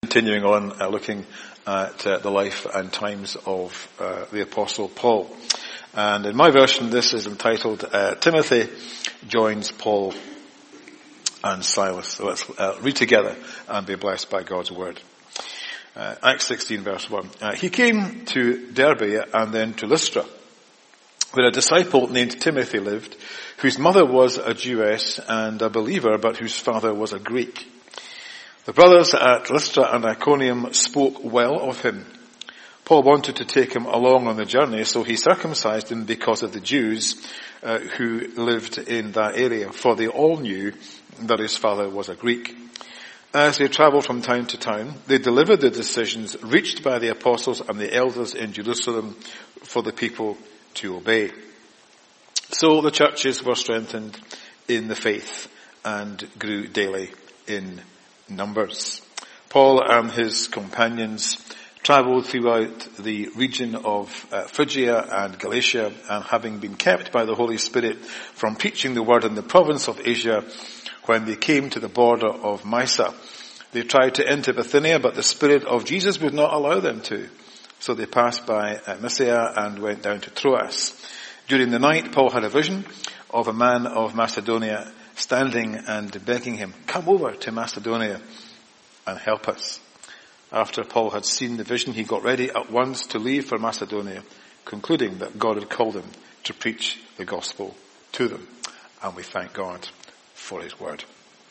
Continuing on, looking at the life and times of the Apostle Paul. And in my version, this is entitled, Timothy Joins Paul and Silas. So let's read together and be blessed by God's word. Acts 16 verse 1. He came to Derbe and then to Lystra, where a disciple named Timothy lived, whose mother was a Jewess and a believer, but whose father was a Greek. The brothers at Lystra and Iconium spoke well of him. Paul wanted to take him along on the journey, so he circumcised him because of the Jews who lived in that area, for they all knew that his father was a Greek. As they travelled from town to town, they delivered the decisions reached by the apostles and the elders in Jerusalem for the people to obey. So the churches were strengthened in the faith and grew daily in numbers. Paul and his companions travelled throughout the region of Phrygia and Galatia, and having been kept by the Holy Spirit from preaching the word in the province of Asia, when they came to the border of Mysia, they tried to enter Bithynia, but the Spirit of Jesus would not allow them to. So they passed by Mysia and went down to Troas. During the night, Paul had a vision of a man of Macedonia standing and begging him, "Come over to Macedonia and help us." After Paul had seen the vision, he got ready at once to leave for Macedonia, concluding that God had called him to preach the gospel to them. And we thank God for his word.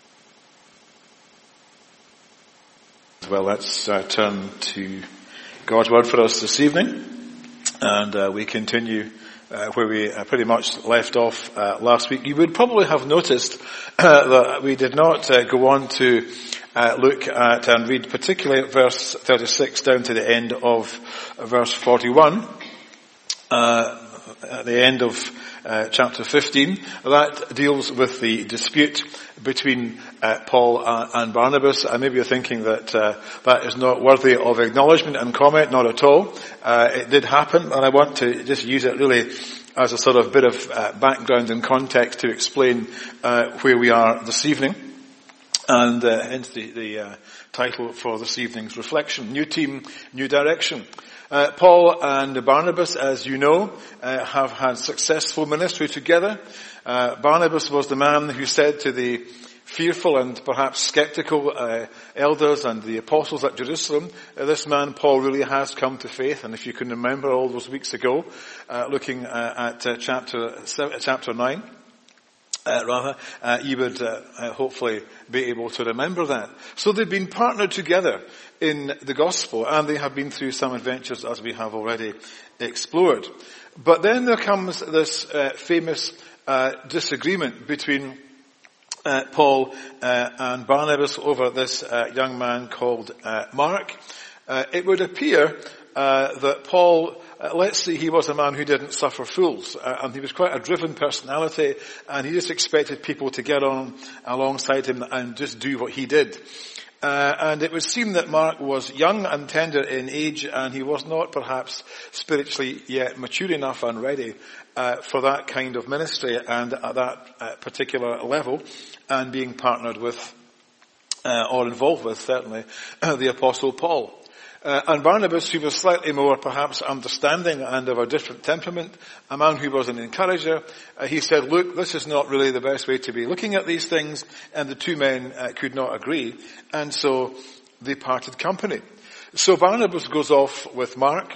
Well, let's turn to God's word for us this evening. And we continue where we pretty much left off last week. You would probably have noticed that we did not go on to look at and read particularly verse 36 down to the end of verse 41. At the end of chapter 15, that deals with the dispute between Paul and Barnabas. And maybe you're thinking that that is not worthy of acknowledgement and comment. Not at all. It did happen, and I want to just use it really as a sort of bit of background and context to explain where we are this evening. And hence the title for this evening's reflection: New Team, New Direction. Paul and Barnabas, as you know, have had successful ministry together. Barnabas was the man who said to the fearful and perhaps skeptical elders and the apostles at Jerusalem, this man Paul really has come to faith. And if you can remember all those weeks ago, looking at chapter 9, you would hopefully be able to remember that. So they've been partnered together in the gospel, and they have been through some adventures as we have already explored. But then there comes this famous disagreement between Paul and Barnabas over this young man called Mark. It would appear that Paul, let's say he was a man who didn't suffer fools, and he was quite a driven personality, and he just expected people to get on alongside him and just do what he did. And it would seem that Mark was young and tender in age, and he was not perhaps spiritually yet mature enough and ready for that kind of ministry and at that particular level, and being partnered with or involved with, certainly, the Apostle Paul. And Barnabas, who was slightly more perhaps understanding and of a different temperament, a man who was an encourager, he said, look, this is not really the best way to be looking at these things, and the two men could not agree, and so they parted company. So Barnabas goes off with Mark,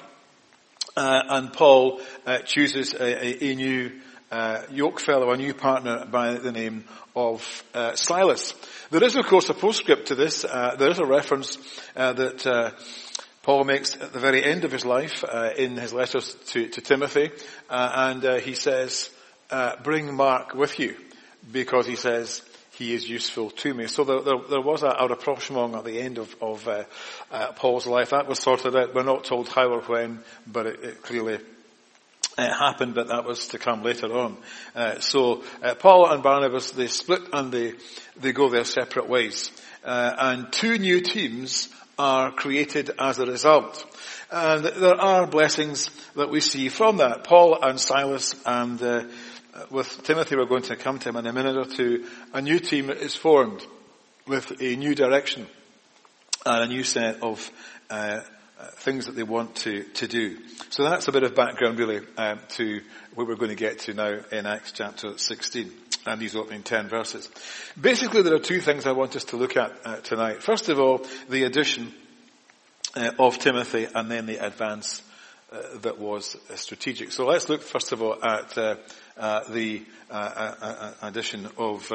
and Paul chooses a new yoke fellow, a new partner by the name of Silas. There is, of course, a postscript to this. There is a reference that Paul makes at the very end of his life in his letters to Timothy, and he says, bring Mark with you, because he says he is useful to me. So there was a rapprochement at the end of Paul's life. That was sorted out. We're not told how or when, but it clearly happened, but that was to come later on. So Paul and Barnabas, they split and they go their separate ways. And two new teams are created as a result. And there are blessings that we see from that. Paul and Silas, and with Timothy, we're going to come to him in a minute or two, a new team is formed with a new direction. and a new set of things that they want to do. So that's a bit of background really to where we're going to get to now in Acts chapter 16 and these opening 10 verses. Basically there are two things I want us to look at tonight. First of all, the addition of Timothy, and then the advance that was strategic. So let's look first of all at the addition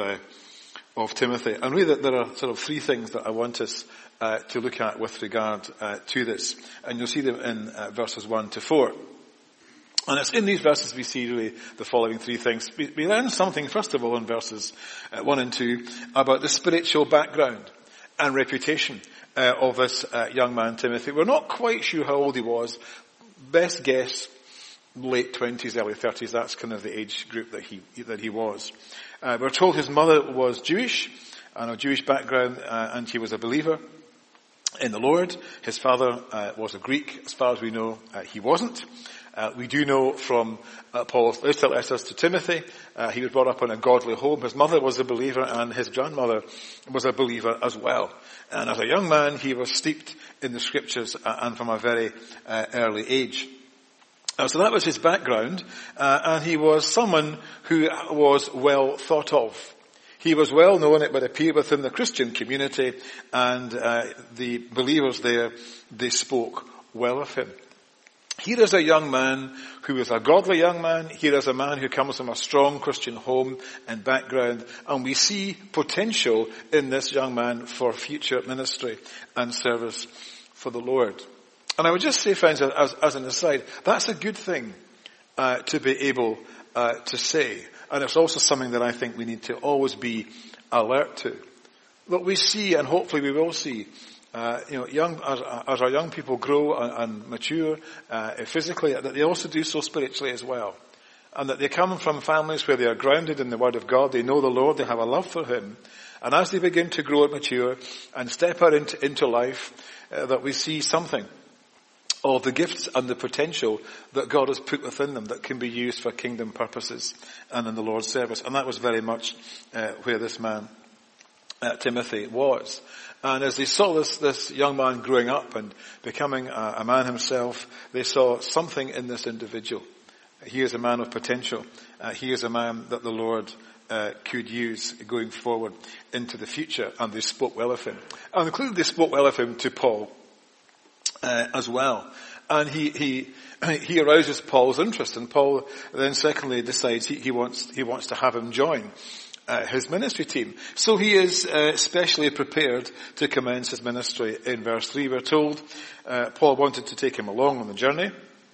of Timothy. And really there are sort of three things that I want us to look at with regard to this. And you'll see them in verses 1 to 4. And it's in these verses we see really the following three things. We learn something first of all in verses 1 and 2 about the spiritual background and reputation of this young man Timothy. We're not quite sure how old he was. Best guess, late 20s, early 30s. That's kind of the age group that he was. We're told his mother was Jewish, and of Jewish background, and he was a believer in the Lord. His father was a Greek. As far as we know, he wasn't. We do know from Paul's letters to Timothy, he was brought up in a godly home. His mother was a believer and his grandmother was a believer as well. And as a young man, he was steeped in the scriptures and from a very early age. So that was his background, and he was someone who was well thought of. He was well known, it would appear, within the Christian community, and the believers there, they spoke well of him. Here is a young man who is a godly young man. Here is a man who comes from a strong Christian home and background. And we see potential in this young man for future ministry and service for the Lord. And I would just say, friends, as an aside, that's a good thing to be able to say. And it's also something that I think we need to always be alert to. What we see, and hopefully we will see, as our young people grow and mature physically, that they also do so spiritually as well. And that they come from families where they are grounded in the Word of God, they know the Lord, they have a love for Him. And as they begin to grow and mature and step out into life, that we see something of the gifts and the potential that God has put within them that can be used for kingdom purposes and in the Lord's service. And that was very much where this man, Timothy, was. And as they saw this young man growing up and becoming a man himself, they saw something in this individual. He is a man of potential. He is a man that the Lord could use going forward into the future. And they spoke well of him. And clearly they spoke well of him to Paul as well. And he arouses Paul's interest. And Paul then secondly decides he wants to have him join his ministry team. So he is specially prepared to commence his ministry. In verse 3 we're told Paul wanted to take him along on the journey.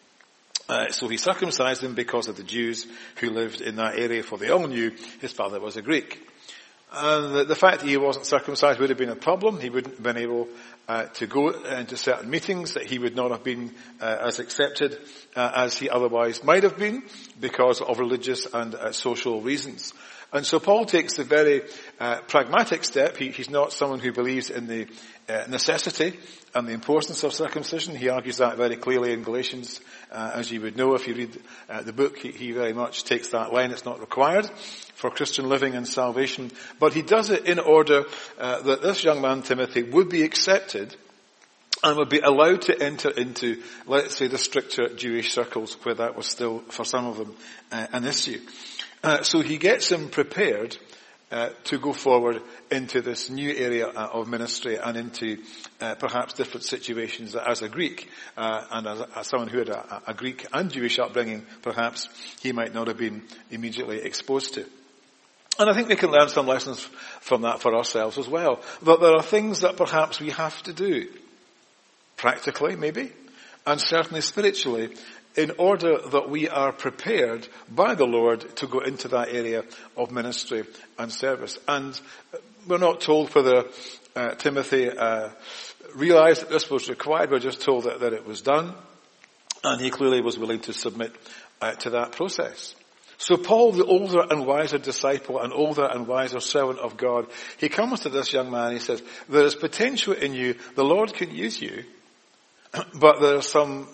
So he circumcised him because of the Jews who lived in that area, for they all knew his father was a Greek. And the fact that he wasn't circumcised would have been a problem. He wouldn't have been able to go into certain meetings, that he would not have been as accepted as he otherwise might have been because of religious and social reasons. And so Paul takes the very pragmatic step. He's not someone who believes in the necessity and the importance of circumcision. He argues that very clearly in Galatians. As you would know if you read the book, he very much takes that line. It's not required for Christian living and salvation. But he does it in order that this young man, Timothy, would be accepted and would be allowed to enter into, let's say, the stricter Jewish circles where that was still, for some of them, an issue. So he gets him prepared to go forward into this new area of ministry and into perhaps different situations as a Greek and as someone who had a Greek and Jewish upbringing, perhaps he might not have been immediately exposed to. And I think we can learn some lessons from that for ourselves as well. That there are things that perhaps we have to do, practically maybe, and certainly spiritually, in order that we are prepared by the Lord to go into that area of ministry and service. And we're not told whether Timothy realized that this was required. We're just told that it was done. And he clearly was willing to submit to that process. So Paul, the older and wiser disciple and older and wiser servant of God, he comes to this young man and he says, there is potential in you. The Lord can use you, but there is some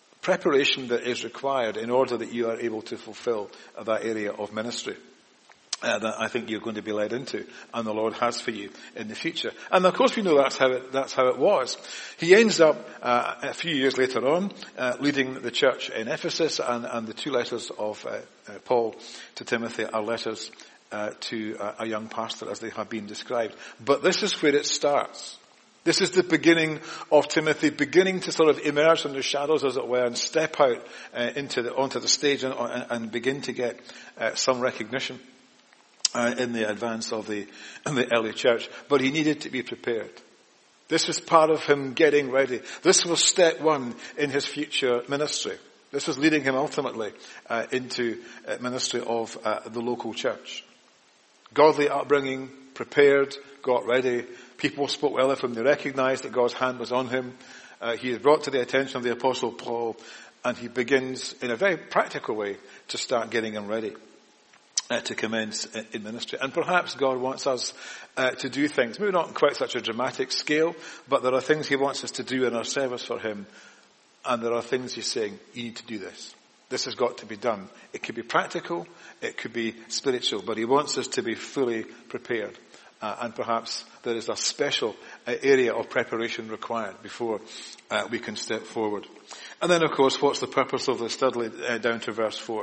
preparation that is required in order that you are able to fulfill that area of ministry. that I think you're going to be led into, and the Lord has for you in the future. And of course we know that's how it was. He ends up, a few years later on, leading the church in Ephesus, and the 2 letters of Paul to Timothy are letters to a young pastor as they have been described. But this is where it starts. This is the beginning of Timothy beginning to sort of emerge from the shadows, as it were, and step out onto the stage and begin to get some recognition in the advance of in the early church. But he needed to be prepared. This was part of him getting ready. This was step one in his future ministry. This was leading him ultimately into ministry of the local church. Godly upbringing, prepared, got ready. People spoke well of him. They recognized that God's hand was on him. He is brought to the attention of the Apostle Paul, and he begins in a very practical way to start getting him ready to commence in ministry. And perhaps God wants us to do things, maybe not on quite such a dramatic scale, but there are things he wants us to do in our service for him, and there are things he's saying, you need to do this. This has got to be done. It could be practical, it could be spiritual, but he wants us to be fully prepared. And perhaps there is a special area of preparation required before we can step forward. And then, of course, what's the purpose of the study down to verse 4?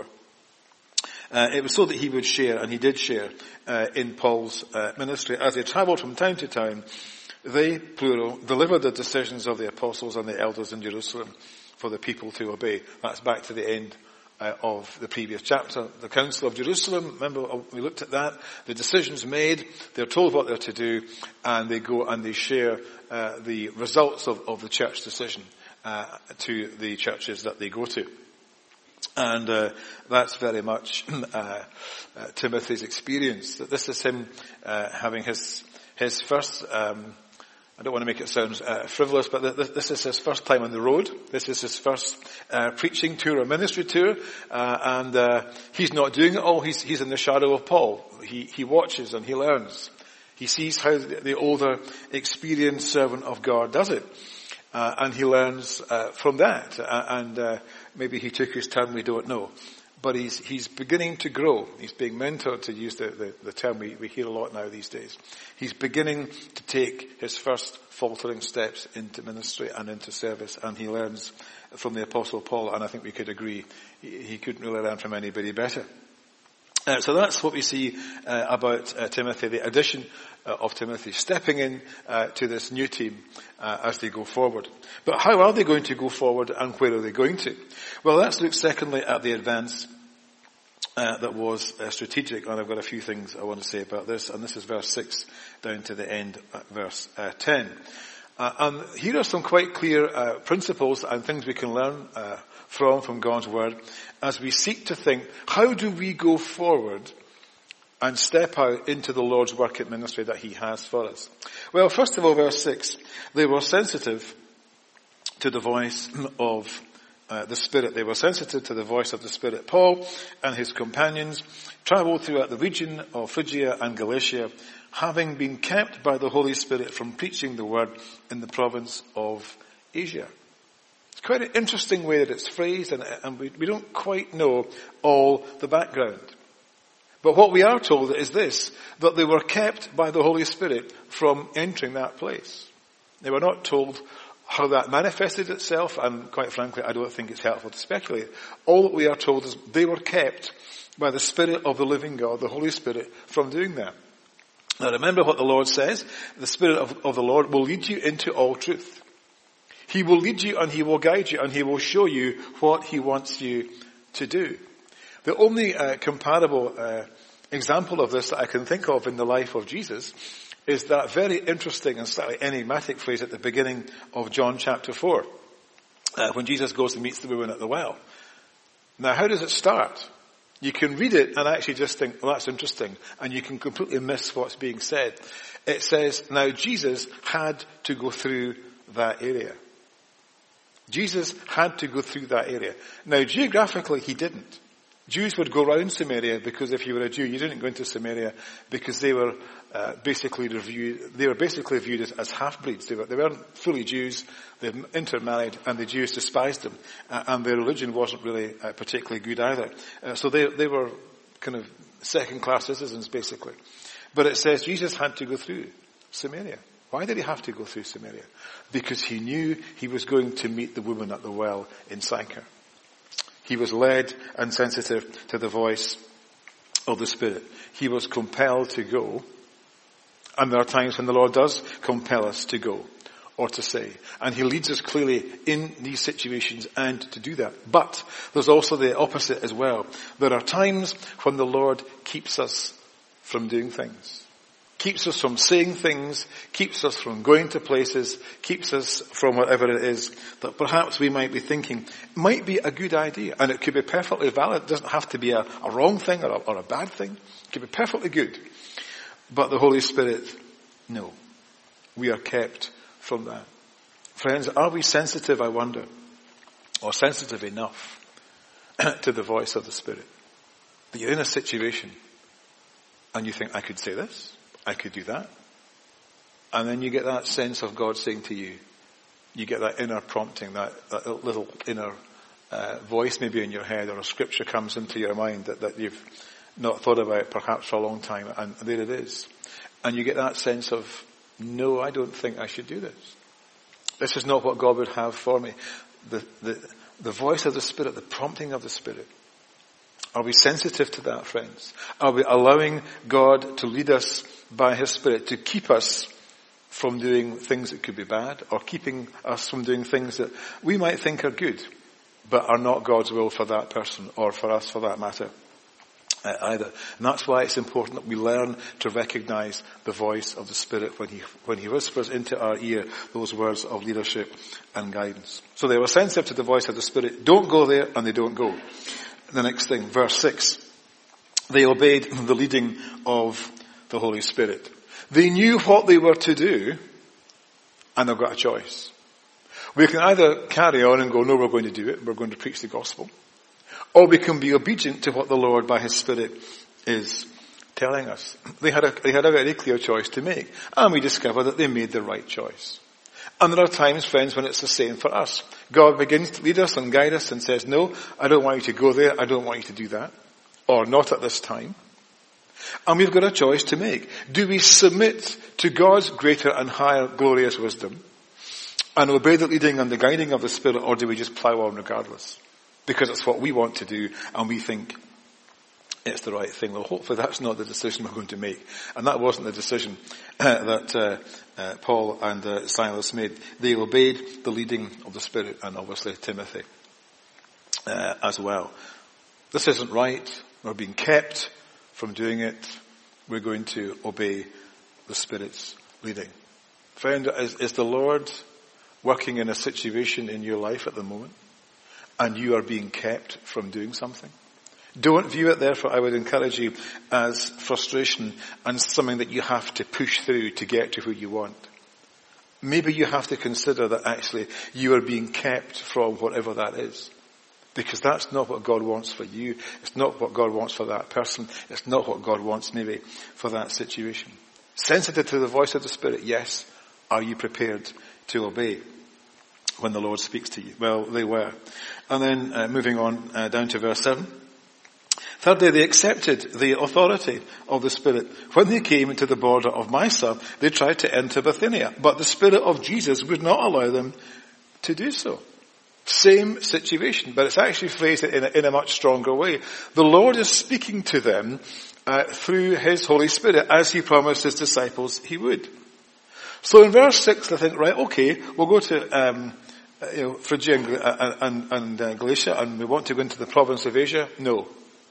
It was so that he would share, and he did share, in Paul's ministry. As they travelled from town to town, they, plural, delivered the decisions of the apostles and the elders in Jerusalem for the people to obey. That's back to the end of the previous chapter. The Council of Jerusalem, remember we looked at that. The decisions made, they're told what they're to do, and they go and they share the results of the church decision to the churches that they go to. And that's very much Timothy's experience. That this is him having his first. I don't want to make it sound frivolous, but this is his first time on the road. This is his first preaching tour or ministry tour, and he's not doing it all. He's in the shadow of Paul. He watches and he learns. He sees how the older, experienced servant of God does it, and he learns from that. And maybe he took his turn. We don't know. But he's beginning to grow. He's being mentored, to use the term we hear a lot now these days. He's beginning to take his first faltering steps into ministry and into service, and he learns from the Apostle Paul, and I think we could agree he couldn't really learn from anybody better. So that's what we see about Timothy, the addition of Timothy, stepping in to this new team as they go forward. But how are they going to go forward, and where are they going to? Well, let's look secondly at the advance that was strategic, and I've got a few things I want to say about this, and this is verse 6 down to the end, verse 10. And here are some quite clear principles and things we can learn from God's Word as we seek to think, how do we go forward and step out into the Lord's work at ministry that he has for us? Well, first of all, verse 6, they were sensitive to the voice of the Spirit. They were sensitive to the voice of the Spirit. Paul and his companions traveled throughout the region of Phrygia and Galatia, having been kept by the Holy Spirit from preaching the word in the province of Asia. It's quite an interesting way that it's phrased, and we don't quite know all the background. But what we are told is this, that they were kept by the Holy Spirit from entering that place. They were not told how that manifested itself, and quite frankly, I don't think it's helpful to speculate. All that we are told is they were kept by the Spirit of the living God, the Holy Spirit, from doing that. Now remember what the Lord says, the Spirit of the Lord will lead you into all truth. He will lead you and he will guide you and he will show you what he wants you to do. The only comparable example of this that I can think of in the life of Jesus is that very interesting and slightly enigmatic phrase at the beginning of John chapter 4, when Jesus goes and meets the woman at the well. Now, how does it start? You can read it and actually just think, well, that's interesting, and you can completely miss what's being said. It says, now Jesus had to go through that area. Jesus had to go through that area. Now, geographically, he didn't. Jews would go around Samaria because if you were a Jew, you didn't go into Samaria because they were basically viewed as half-breeds. They weren't fully Jews. They intermarried, and the Jews despised them, and their religion wasn't really particularly good either. So they were kind of second-class citizens, basically. But it says Jesus had to go through Samaria. Why did he have to go through Samaria? Because he knew he was going to meet the woman at the well in Sychar. He was led and sensitive to the voice of the Spirit. He was compelled to go. And there are times when the Lord does compel us to go or to say. And he leads us clearly in these situations and to do that. But there's also the opposite as well. There are times when the Lord keeps us from doing things. Keeps us from saying things, keeps us from going to places, keeps us from whatever it is that perhaps we might be thinking might be a good idea. And it could be perfectly valid. It doesn't have to be a wrong thing or a bad thing. It could be perfectly good. But the Holy Spirit, no. We are kept from that. Friends, are we sensitive, I wonder, or sensitive enough to the voice of the Spirit? That you're in a situation and you think, I could say this, I could do that. And then you get that sense of God saying to you, you get that inner prompting, that little inner voice maybe in your head, or a scripture comes into your mind that you've not thought about perhaps for a long time, and there it is. And you get that sense of, no, I don't think I should do this. This is not what God would have for me. The voice of the Spirit, the prompting of the Spirit. Are we sensitive to that, friends? Are we allowing God to lead us by His Spirit, to keep us from doing things that could be bad, or keeping us from doing things that we might think are good, but are not God's will for that person, or for us for that matter either. And that's why it's important that we learn to recognize the voice of the Spirit when He whispers into our ear those words of leadership and guidance. So they were sensitive to the voice of the Spirit. Don't go there, and they don't go. The next thing, verse 6. They obeyed the leading of the Holy Spirit. They knew what they were to do, and they've got a choice. We can either carry on and go, no, we're going to do it, we're going to preach the gospel. Or we can be obedient to what the Lord by His Spirit is telling us. They had a very clear choice to make. And we discover that they made the right choice. And there are times, friends, when it's the same for us. God begins to lead us and guide us and says, no, I don't want you to go there, I don't want you to do that. Or not at this time. And we've got a choice to make. Do we submit to God's greater and higher glorious wisdom and obey the leading and the guiding of the Spirit, or do we just plow on regardless? Because it's what we want to do and we think it's the right thing. Well, hopefully that's not the decision we're going to make. And that wasn't the decision that Paul and Silas made. They obeyed the leading of the Spirit, and obviously Timothy as well. This isn't right. We're being kept from doing it. We're going to obey the Spirit's leading. Friend, is the Lord working in a situation in your life at the moment, and you are being kept from doing something? Don't view it, therefore, I would encourage you, as frustration and something that you have to push through to get to who you want. Maybe you have to consider that actually you are being kept from whatever that is. Because that's not what God wants for you. It's not what God wants for that person. It's not what God wants maybe for that situation. Sensitive to the voice of the Spirit, yes. Are you prepared to obey when the Lord speaks to you? Well, they were. And then moving on down to verse 7. Thirdly, they accepted the authority of the Spirit. When they came into the border of Mysia, they tried to enter Bithynia, but the Spirit of Jesus would not allow them to do so. Same situation, but it's actually phrased in a much stronger way. The Lord is speaking to them through His Holy Spirit, as He promised His disciples He would. So in verse 6, I think, right, okay, we'll go to Phrygia and Galatia, and we want to go into the province of Asia. No.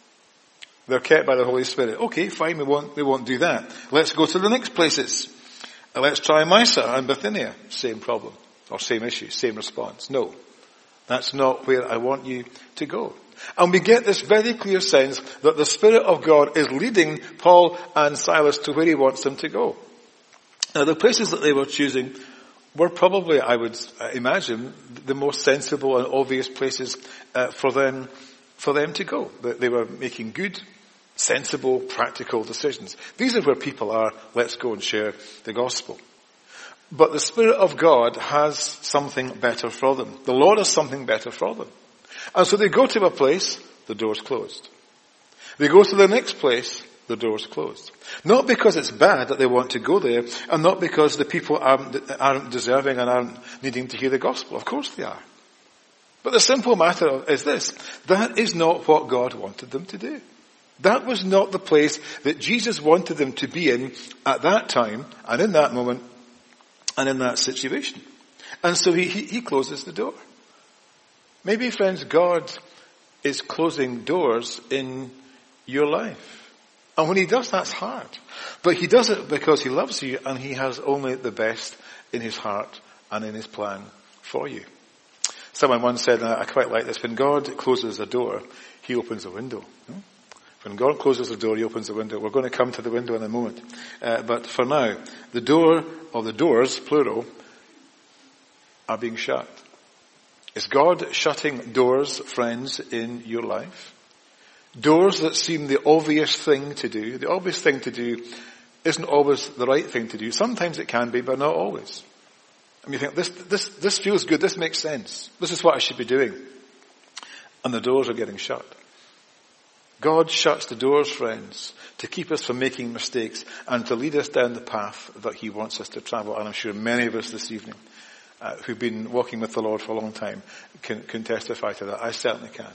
They're kept by the Holy Spirit. Okay, fine, we won't do that. Let's go to the next places. Let's try Mysia and Bithynia. Same problem, or same issue, same response. No. That's not where I want you to go. And we get this very clear sense that the Spirit of God is leading Paul and Silas to where He wants them to go. Now, the places that they were choosing were probably, I would imagine, the most sensible and obvious places for them to go. They were making good, sensible, practical decisions. These are where people are. Let's go and share the gospel. But the Spirit of God has something better for them. The Lord has something better for them. And so they go to a place, the door's closed. They go to the next place, the door's closed. Not because it's bad that they want to go there, and not because the people aren't deserving and aren't needing to hear the gospel. Of course they are. But the simple matter is this: that is not what God wanted them to do. That was not the place that Jesus wanted them to be in at that time, and in that moment, and in that situation. And so he closes the door. Maybe, friends, God is closing doors in your life. And when he does, that's hard. But he does it because he loves you and he has only the best in his heart and in his plan for you. Someone once said, and I quite like this, when God closes a door, he opens a window. When God closes the door, he opens the window. We're going to come to the window in a moment. But for now, the door, or the doors, plural, are being shut. Is God shutting doors, friends, in your life? Doors that seem the obvious thing to do. The obvious thing to do isn't always the right thing to do. Sometimes it can be, but not always. And you think, this feels good, this makes sense. This is what I should be doing. And the doors are getting shut. God shuts the doors, friends, to keep us from making mistakes and to lead us down the path that he wants us to travel. And I'm sure many of us this evening who've been walking with the Lord for a long time can testify to that. I certainly can.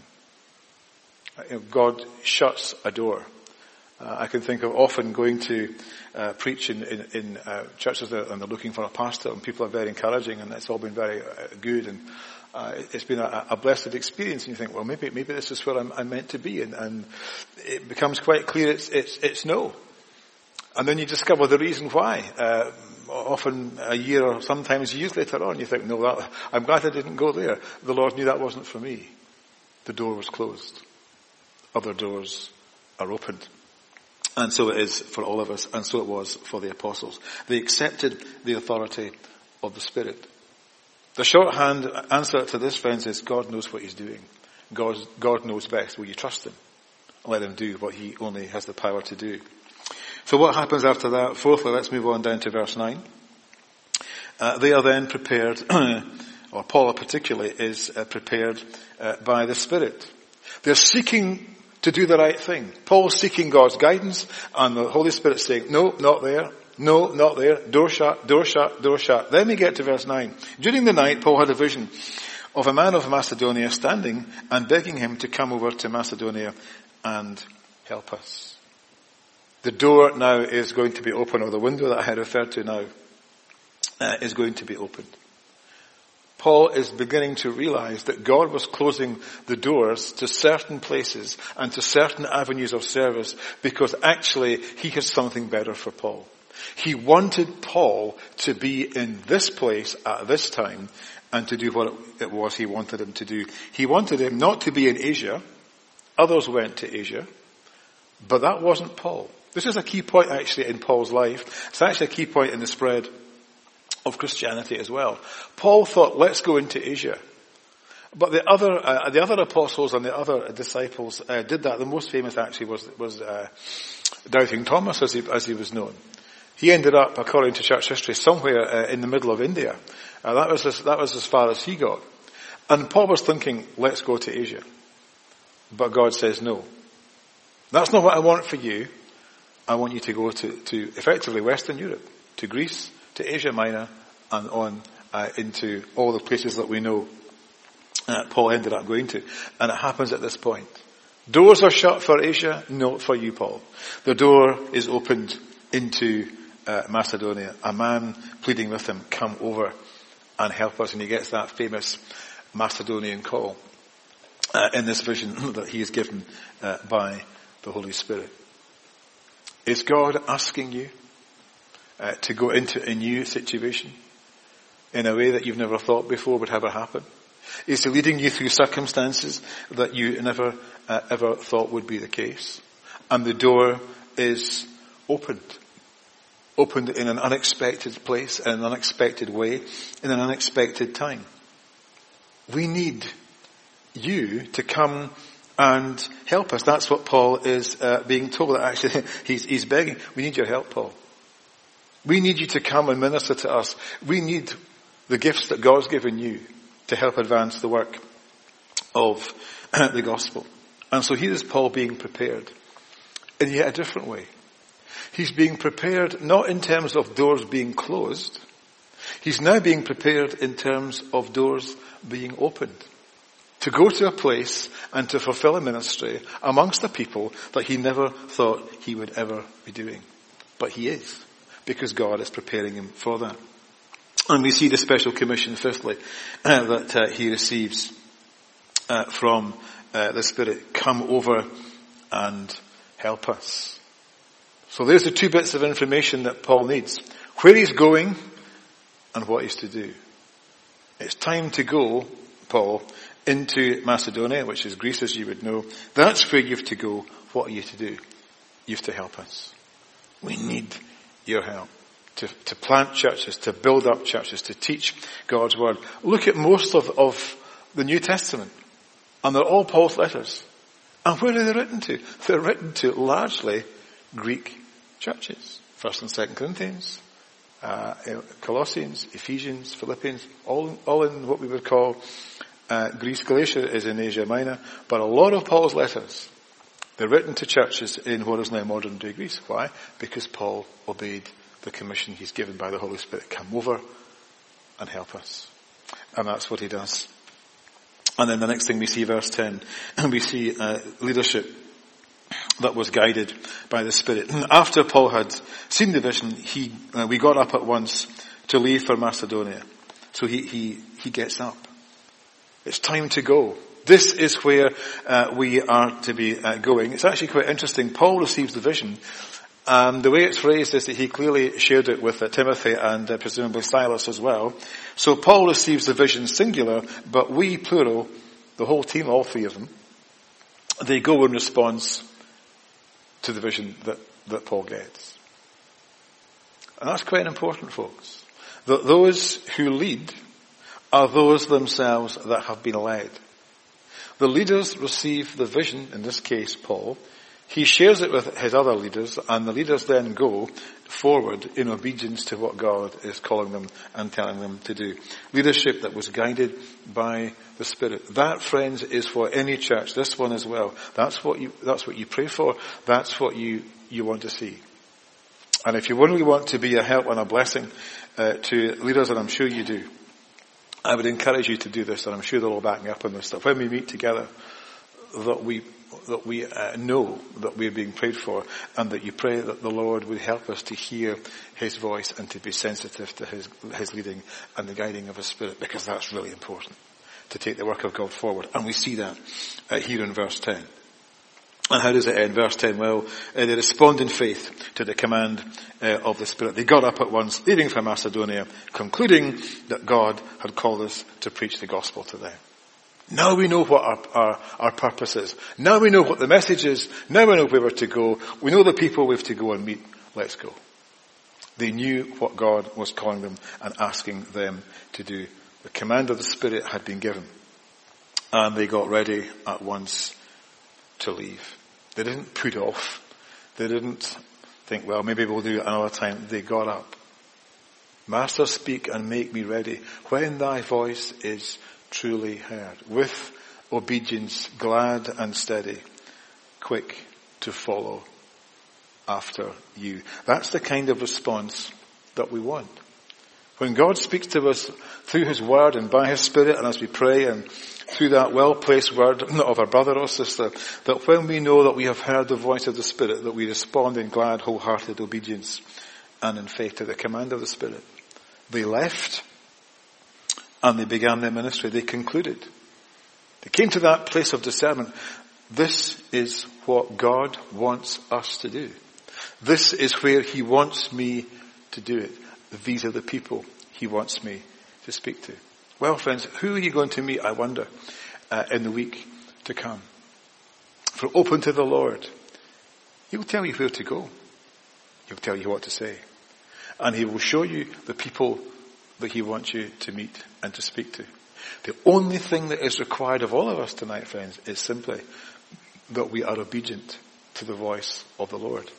God shuts a door. I can think of often going to preach in churches and they're looking for a pastor, and people are very encouraging, and it's all been very good, and it's been a blessed experience. And you think, well, maybe this is where I'm meant to be, and it becomes quite clear it's no. And then you discover the reason why. Often a year or sometimes years later on, you think, no, I'm glad I didn't go there. The Lord knew that wasn't for me. The door was closed. Other doors are opened. And so it is for all of us, and so it was for the apostles. They accepted the authority of the Spirit. The shorthand answer to this, friends, is God knows what he's doing. God knows best. Will you trust him? Let him do what he only has the power to do. So what happens after that? Fourthly, let's move on down to verse 9. They are then prepared, or Paul particularly is prepared by the Spirit. They're seeking to do the right thing. Paul's seeking God's guidance, and the Holy Spirit saying, no, not there. No, not there. Door shut, door shut, door shut. Then we get to verse 9. During the night, Paul had a vision of a man of Macedonia standing and begging him to come over to Macedonia and help us. The door now is going to be open, or the window that I had referred to now is going to be opened. Paul is beginning to realize that God was closing the doors to certain places and to certain avenues of service because actually he had something better for Paul. He wanted Paul to be in this place at this time and to do what it was he wanted him to do. He wanted him not to be in Asia. Others went to Asia, but that wasn't Paul. This is a key point actually in Paul's life. It's actually a key point in the spread of Christianity as well. Paul thought, let's go into Asia. But the other apostles and the other disciples did that. The most famous actually was Doubting Thomas, as he was known. He ended up, according to church history, somewhere in the middle of India. That was as far as he got. And Paul was thinking, let's go to Asia. But God says, no. That's not what I want for you. I want you to go to effectively Western Europe, to Greece, to Asia Minor, and on into all the places that we know Paul ended up going to. And it happens at this point. Doors are shut for Asia, not for you, Paul. The door is opened into Macedonia. A man pleading with him, come over and help us. And he gets that famous Macedonian call in this vision that he is given by the Holy Spirit. Is God asking you to go into a new situation in a way that you've never thought before would ever happen? Is he leading you through circumstances that you never ever thought would be the case? And the door is opened in an unexpected place, in an unexpected way, in an unexpected time. We need you to come and help us. That's what Paul is being told. Actually, he's begging. We need your help, Paul. We need you to come and minister to us. We need the gifts that God's given you to help advance the work of the gospel. And so here is Paul being prepared. in yet a different way. He's being prepared not in terms of doors being closed. He's now being prepared in terms of doors being opened. To go to a place and to fulfill a ministry amongst a people that he never thought he would ever be doing. But he is, because God is preparing him for that. And we see the special commission, fifthly, that he receives from the Spirit. Come over and help us. So there's the two bits of information that Paul needs. Where he's going and what he's to do. It's time to go, Paul, into Macedonia, which is Greece, as you would know. That's where you have to go. What are you to do? You have to help us. We need your help to plant churches, to build up churches, to teach God's word. Look at most of the New Testament, and they're all Paul's letters. And where are they written to? They're written to largely Greek churches. 1st and 2nd Corinthians, Colossians, Ephesians, Philippians, all in what we would call Greece. Galatia is in Asia Minor. But a lot of Paul's letters, they're written to churches in what is now modern day Greece. Why? Because Paul obeyed the commission he's given by the Holy Spirit. Come over and help us. And that's what he does. And then the next thing we see, verse 10, and we see leadership that was guided by the Spirit. After Paul had seen the vision, we got up at once to leave for Macedonia. So he gets up. It's time to go. This is where we are to be going. It's actually quite interesting. Paul receives the vision. The way it's phrased is that he clearly shared it with Timothy and presumably Silas as well. So Paul receives the vision singular, but we, plural, the whole team, all three of them, they go in response to the vision that Paul gets. And that's quite important, folks. That those who lead are those themselves that have been led. The leaders receive the vision, in this case Paul. He shares it with his other leaders, and the leaders then go forward in obedience to what God is calling them and telling them to do. Leadership that was guided by the Spirit. That, friends, is for any church. This one as well. That's what you pray for. That's what you want to see. And if you really want to be a help and a blessing to leaders, and I'm sure you do, I would encourage you to do this, and I'm sure they'll all back me up on this, that when we meet together, that we know that we're being prayed for, and that you pray that the Lord would help us to hear his voice and to be sensitive to his leading and the guiding of his Spirit, because that's really important to take the work of God forward. And we see that here in verse 10. And how does it end? Verse 10, well, they respond in faith to the command of the Spirit. They got up at once, leaving for Macedonia, concluding that God had called us to preach the gospel to them. Now we know what our purpose is. Now we know what the message is. Now we know where we're to go. We know the people we have to go and meet. Let's go. They knew what God was calling them and asking them to do. The command of the Spirit had been given. And they got ready at once to leave. They didn't put off. They didn't think, well, maybe we'll do it another time. They got up. Master, speak and make me ready when thy voice is truly heard. With obedience, glad and steady, quick to follow after you. That's the kind of response that we want. When God speaks to us through his word and by his Spirit, and as we pray and through that well-placed word of our brother or sister, that when we know that we have heard the voice of the Spirit, that we respond in glad, wholehearted obedience and in faith to the command of the Spirit. They left and they began their ministry. They concluded. They came to that place of discernment. This is what God wants us to do. This is where he wants me to do it. These are the people he wants me to speak to. Well, friends, who are you going to meet, I wonder, in the week to come? For open to the Lord, he'll tell you where to go. He'll tell you what to say. And he will show you the people that he wants you to meet and to speak to. The only thing that is required of all of us tonight, friends, is simply that we are obedient to the voice of the Lord.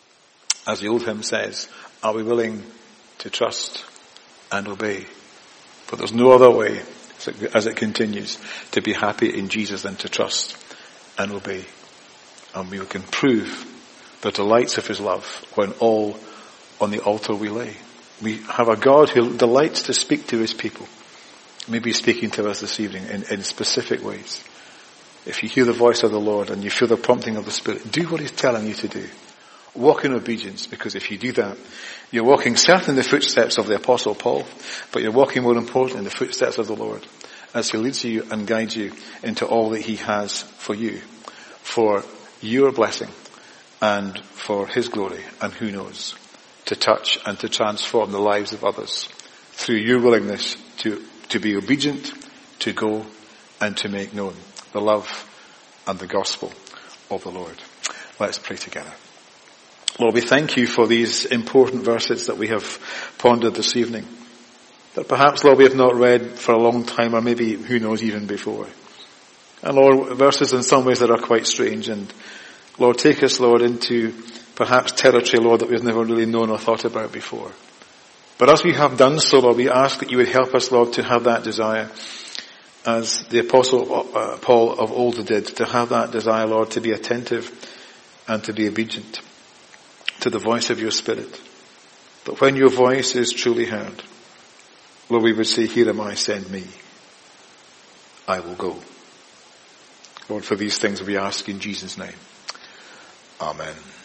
As the old hymn says, are we willing to trust and obey? For there's no other way, as it continues, to be happy in Jesus than to trust and obey. And we can prove the delights of his love when all on the altar we lay. We have a God who delights to speak to his people. Maybe speaking to us this evening in specific ways. If you hear the voice of the Lord and you feel the prompting of the Spirit, do what he's telling you to do. Walk in obedience, because if you do that, you're walking certainly in the footsteps of the Apostle Paul, but you're walking more importantly in the footsteps of the Lord as he leads you and guides you into all that he has for you, for your blessing and for his glory, and who knows, to touch and to transform the lives of others through your willingness to be obedient, to go and to make known the love and the gospel of the Lord. Let's pray together. Lord, we thank you for these important verses that we have pondered this evening, that perhaps, Lord, we have not read for a long time, or maybe, who knows, even before. And Lord, verses in some ways that are quite strange, and Lord, take us, Lord, into perhaps territory, Lord, that we've never really known or thought about before. But as we have done so, Lord, we ask that you would help us, Lord, to have that desire, as the Apostle Paul of old did, to have that desire, Lord, to be attentive and to be obedient to the voice of your Spirit. That when your voice is truly heard, Lord, we would say, here am I, send me. I will go. Lord, for these things we ask in Jesus' name. Amen.